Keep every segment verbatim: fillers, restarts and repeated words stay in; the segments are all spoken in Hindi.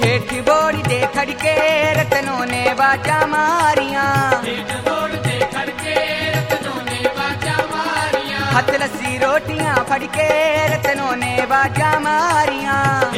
हेठ बोड़ी दे खड़के रतनों ने बाजा मारियां, हथ लस्सी रोटियां फड़के रतनों ने बाजा मारियां।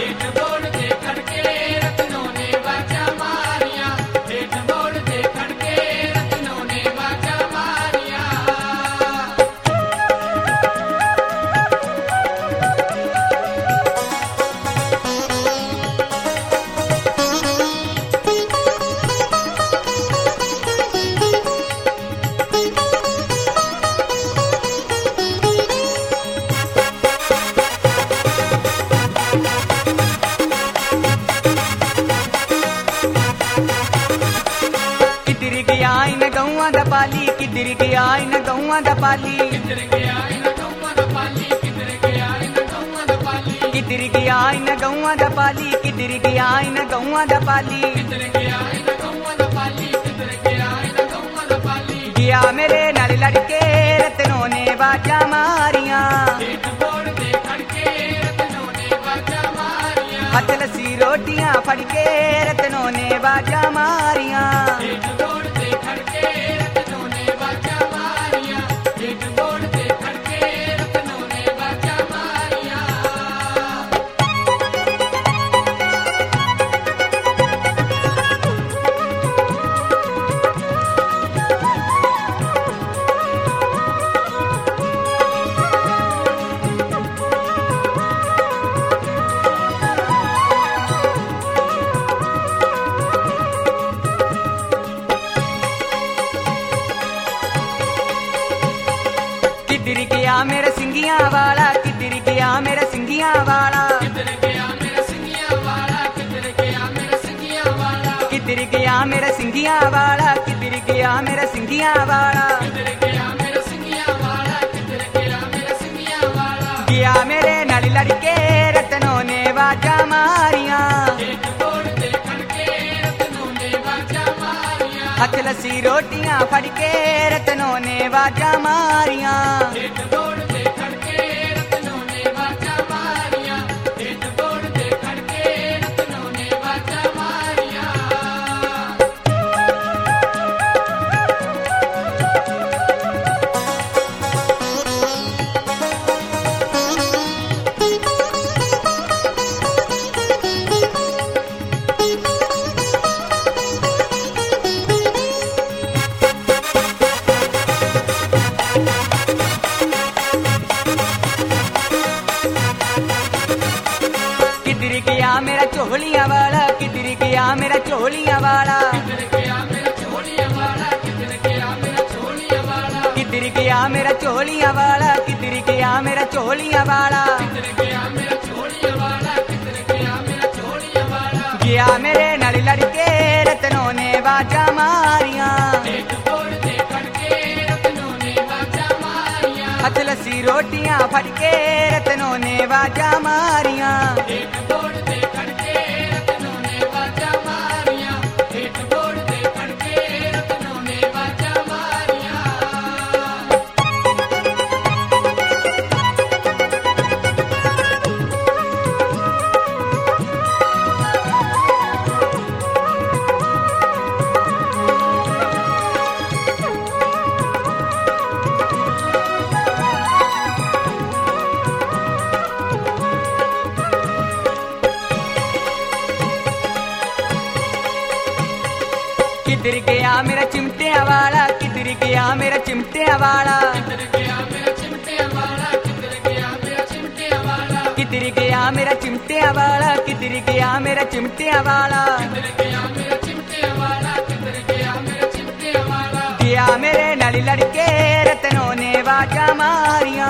गौआ दा पाली किधर गया इन गौआ दा पाली, किधर गया इन गौआ दा पाली, किधर गया इन गौआ दा पाली, किधर गया इन गौआ दा पाली, किधर गया इन गौआ दा पाली, किधर गया इन गौआ दा पाली, किधर गया इन गौआ दा पाली। गया मेरे नाल लड़के रतनों ने बाजा मारियां, हथ लस्सी रोटियां फड़के रतनों ने बाजा मारियां। किधर गया मेरा सिंगिया वाला, किधर गया मेरा सिंगिया वाला, किधर गया मेरा सिंगिया वाला, किधर गया मेरा सिंगिया वाला, किधर गया मेरा सिंगिया वाला, किधर गया मेरा सिंगिया वाला, किधर गया मेरा सिंगिया वाला, किधर गया मेरा सिंगिया वाला। गया मेरे नाल लड़के रतनों ने बाजा मारियां, हथ लस्सी रोटियां फड़के रतनों ने बाजा मारियां। किधर गया मेरा चोलियां वाला, किधर गया मेरा चोलियां वाला, किधर गया मेरा चोलियां वाला, किधर गया मेरा चोलियां वाला, किधर गया मेरा चोलियां वाला, किधर गया मेरा चोलियां वाला, किधर गया मेरा चोलियां वाला, किधर गया मेरा चोलियां वाला। गया मेरे नाल लड़के रतनों ने बाजा मारियां, हथ लस्सी रोटियां फड़के रतनों ने बाजा मारियां। किधर गया मेरा चिमटिया वाला, किधर गया मेरा चिमटिया वाला, किधर गया मेरा चिमटिया वाला, किधर गया मेरा चिमटिया वाला, किधर गया मेरा चिमटिया वाला, किधर गया मेरा चिमटिया वाला, किधर गया मेरा चिमटिया वाला, किधर गया मेरा चिमटिया वाला। गया मेरे नाल लड़के रतनों ने बाजा मारियां,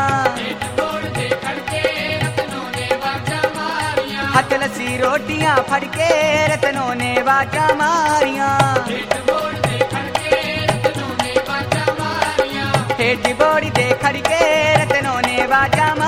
हथ लस्सी रोटियां फड़के रतनों ने बाजा मारियां। हेठ बोड़ी दे खड़के रतनों ने बाजा